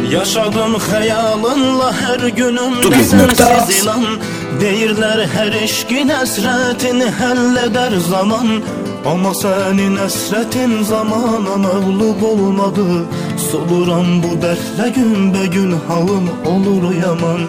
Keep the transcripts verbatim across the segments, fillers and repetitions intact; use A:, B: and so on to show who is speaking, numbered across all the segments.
A: Yaşadım xəyalınla hər günümdə sənsiz ilan. Deyirlər hər eşqin əsrətini həll edər zaman. Amma sənin əsrətin zamana məğlub olmadı. Soluram bu dərdlə günbəgün halım olur yaman.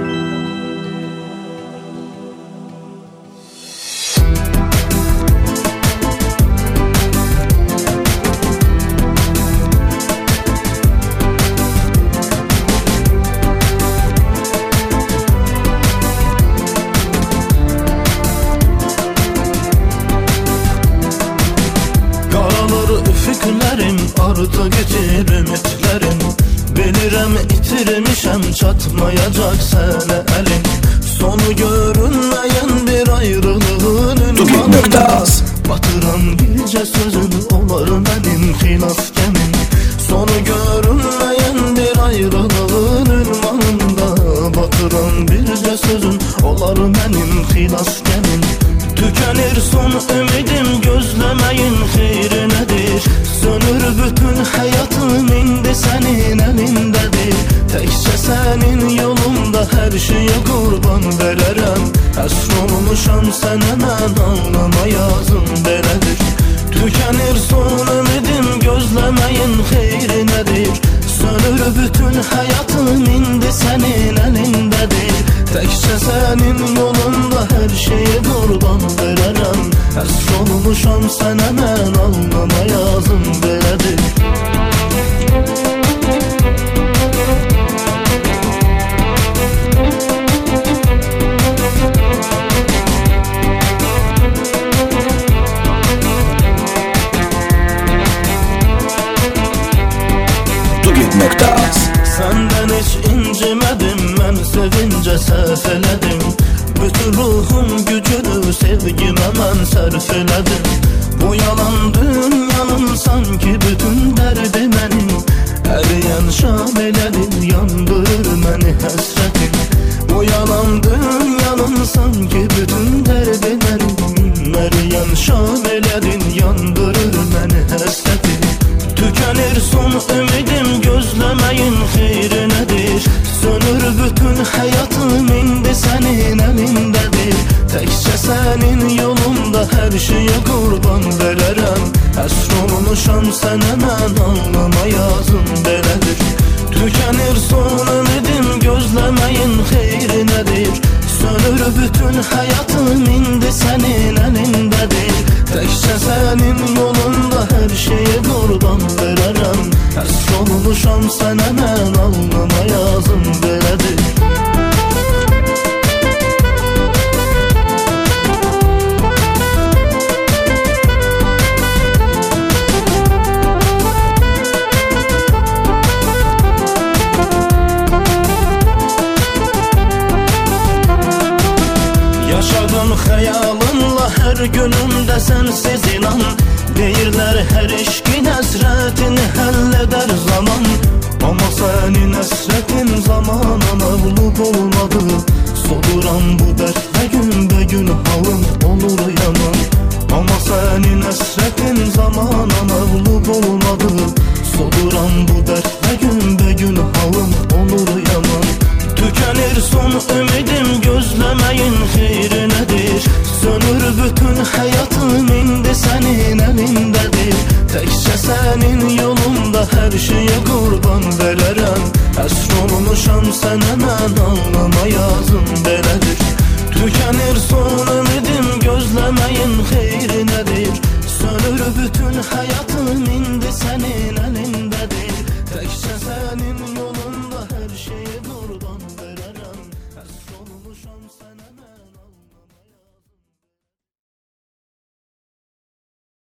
A: Üfüqlərim, artıq itir ümidlərim. Bilirəm itirmişəm, çatmayacaq sənə əlim. Sonu görünməyən bir ayrılığın ünvanında batıram bircə sözün olar mənim xilas gəmim. Sonu görünməyən bir ayrılığın ünvanında batıram bircə sözün olar mənim xilas gəmim. Tükənir son ümidim, gözləməyin xeyri nədir? Sönür bütün həyatım indi sənin əlindədir. Təkcə sənin yolunda hər şeyə qurban verərəm. Əsr olmuşam sənə mən, ağlama yazım belədir. Tükənir son ümidim, gözləməyin xeyri nədir? Sönür bütün həyatım indi sənin əlindədir. Təkcə sənin yolunda hər şeyə qurban verərəm. Əsr olmuşam sənə mən, ağlama yazım belədir. Səndən heç incimədim, mən sevincə səhv elədim. Bütün ruhum gücünü sevgimə mən sərf elədim. Bu yalan dünyanın sanki bütün dərdi mənim. Əriyən şam elədir, yandırır məni həsrətim. Bu yalan dünyanın sanki bütün dərdi mənim. Əriyən şam elədir, yandırır məni həsrətim. Tükənir son ümidim, gözləməyin xeyri nədir? Sönür bütün həyatım indi sənin əlindədir. Təkcə sənin yolunda hər şeyə qurban verərəm. Əsr olmuşam sənə mən, ağlama yazım belədir. Tükənir son ümidim, gözləməyin xeyri nədir? Sönür bütün həyatım indi sənin əlindədir. Təkcə sənin yolunda hər şeyə qurban verərəm. Əsr olmuşam sənə mən, ağlama yazım belədir. Yaşadım xəyalınla hər günümdə sənsiz inan. Deyirlər hər eşqin əsrətini həll edər zaman. Amma sənin əsrətin zamana məğlub olmadı. Soluram bu dərdlə günbəgün halım olur yaman. Amma sənin əsrətin zamana məğlub olmadı. Soluram bu dərdlə günbəgün halım olur yaman. Tükənir son ümidim, gözləməyin xeyri nədir? Sönür bütün həyatım indi sənin əlindədir. Təkcə sənin yolunda hər şeyə qurban verərəm. Əsr olmuşam sənə mən, ağlama yazım belədir. Tükənir son